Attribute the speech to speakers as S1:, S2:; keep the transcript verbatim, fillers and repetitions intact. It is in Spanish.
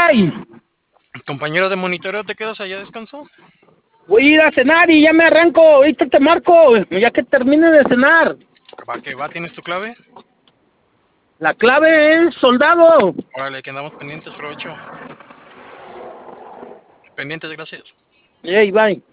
S1: hay?
S2: Compañero de monitoreo, ¿te quedas allá a descanso?
S1: Voy a ir a cenar y ya me arranco. Ahorita te marco, ya que termine de cenar.
S2: Va, que va, ¿tienes tu clave?
S1: La clave es soldado.
S2: Órale, que andamos pendientes, provecho. Pendientes, gracias.
S1: Hey, bye.